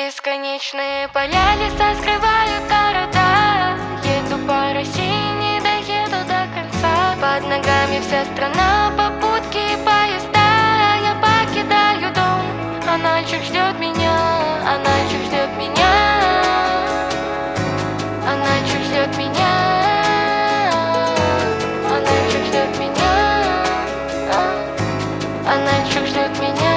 Бесконечные поля, леса скрывают города. Еду по России, не доеду до конца. Под ногами вся страна, попутки и поезда. Я покидаю дом, а мальчик ждет меня, а мальчик ждет меня, а мальчик ждет меня, а мальчик ждет меня, а мальчик ждет меня.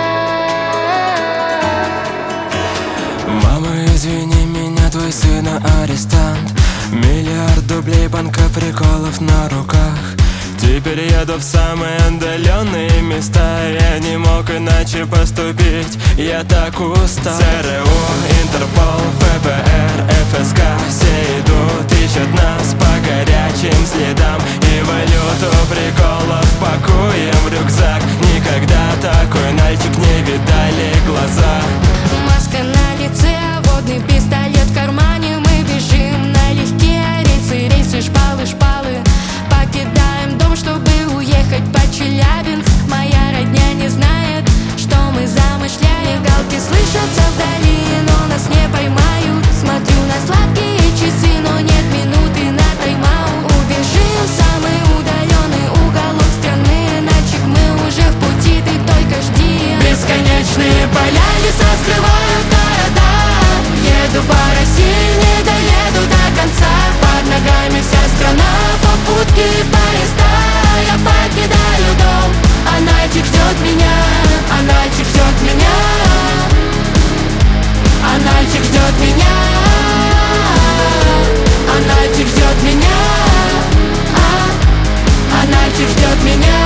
Извини меня, твой сын арестант. Миллиард дублей, банка приколов на руках. Теперь еду в самые отдаленные места. Я не мог иначе поступить, я так устал. ЦРУ, Интерпол, ФБР, ФСК все идут, ищут нас по горячим следам. И валюту приколов пакуем в рюкзак. Никогда такой нальчик не видали глаза. Маска на лице, водный пистолет в кармане. Мы бежим налегке, рейсы, шпалы, шпалы. Покидаем дом, чтобы уехать под Челябинск. Моя родня не знает, что мы замышляем. Галки слышатся вдали, но нас не поймают. Смотрю на сладкие часы, но нет минуты на тайм-аут. Убежим в самый удаленный уголок страны. Нальчик, мы уже в пути, ты только жди. Бесконечные поля, леса скрывают города. Еду по России, не доеду до конца. Под ногами вся страна, попутки и поезда. Я покидаю дом, а мальчик ждет меня, а мальчик ждет меня, а мальчик ждет меня, а мальчик ждет меня, а мальчик ждет меня.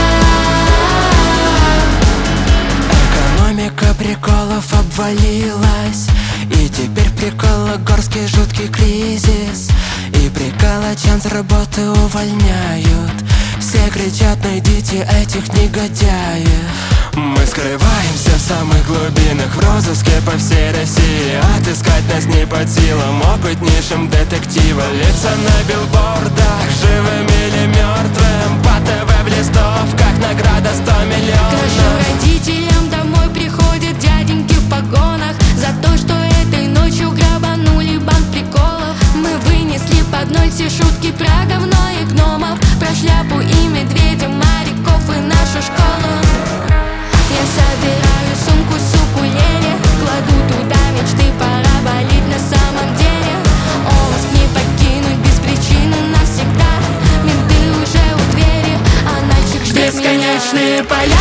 Экономика приколов обвалилась, и теперь прикологорский жуткий кризис. И приколочан с работы увольняют. Все кричат: найдите этих негодяев. Мы скрываемся в самых глубинах, в розыске по всей России. Отыскать нас не под силам опытнейшим детективам. Лица на билбордах, живым или мертвым. По ТВ в листовках, награда 100 миллионов. К нашим родителям домой приходят дяденьки в погонах за то, что этой ночью грабанули банк приколов. Мы вынесли под ноль все шутки про говно и гномов, про шляпу и медведя, моряков и нашу школу. Я собираю сумку с укулеле, кладу туда мечты, пора валить на самом деле. Омск не покинуть без причины навсегда. Менты уже у двери, а мальчик ждет меня. Бесконечные поля,